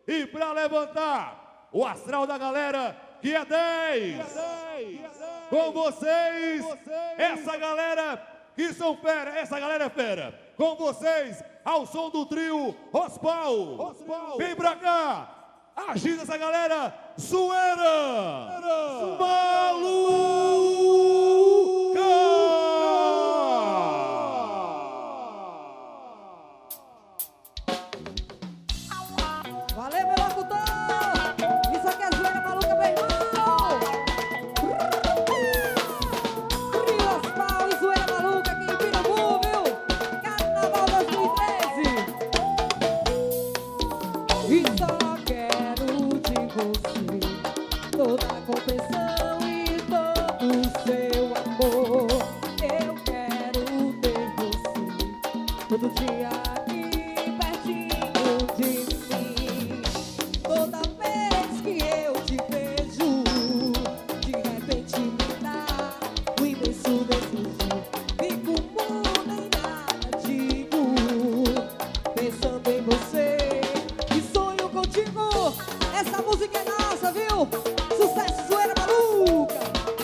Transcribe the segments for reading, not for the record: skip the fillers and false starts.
E pra levantar o astral da galera, que é 10. Com vocês, essa galera que são fera, essa galera é fera. Com vocês, ao som do trio Rospal. Vem pra cá, agita essa galera, Zoeira Maluca! Valeu, meu locutor! Isso aqui é Zoeira Maluca, meu irmão! Trio Rospal e Zoeira Maluca aqui em Pirambu, viu? Carnaval 2013! E só quero de você toda a compreensão e todo o seu amor. Eu quero ter você todo dia aqui pertinho de mim. Toda vez que eu te vejo, de repente me dá um imenso desejo. Fico muda e nada digo, pensando em você e sonho contigo. Essa música é nossa, viu? Sucesso, Zoeira Maluca!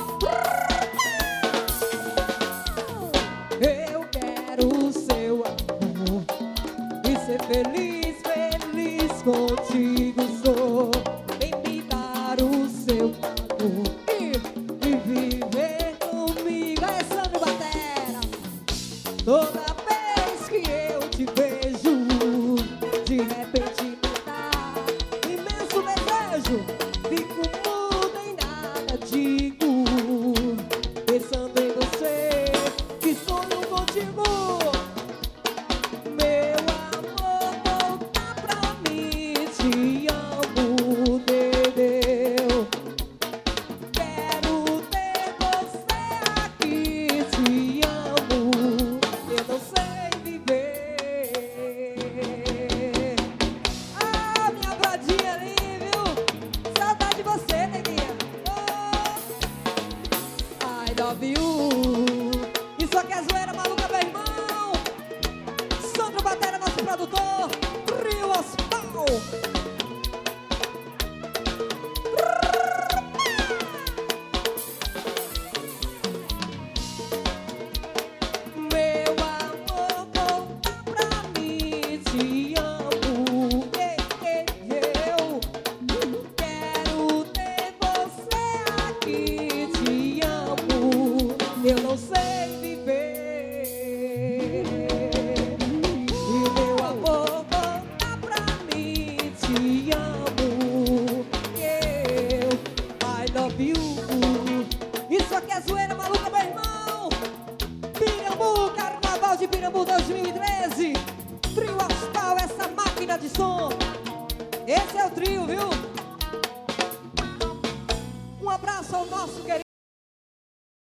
Eu quero o seu amor e ser feliz, feliz contigo sou. Vem me dar o seu amor e viver comigo. É Sandro Batera. Toda vez que eu te vejo, de repente me dá imenso desejo. Fico muda e nada digo, pensando em você e sonho contigo. Meu amor, volta pra mim, te amo, Dedeu. Quero ter você aqui, te amo, eu não sei viver. Ah, minha brodinha ali, viu? Saudade de você, neguinha. Oh, I love you. Isso aqui é Zoeira Maluca, meu irmão. Sandro Batera, nosso produtor. Trio Rospal. Meu amor, volta pra mim, te amo. Eu quero ter você aqui, te amo. Eu não sei viver. E meu amor, volta pra mim, te amo. I love you. Isso aqui é Zoeira Maluca, meu irmão. Pirambu, Carnaval de Pirambu 2013. Trio Rospal, essa máquina de som. Esse é o trio, viu? Um abraço ao nosso querido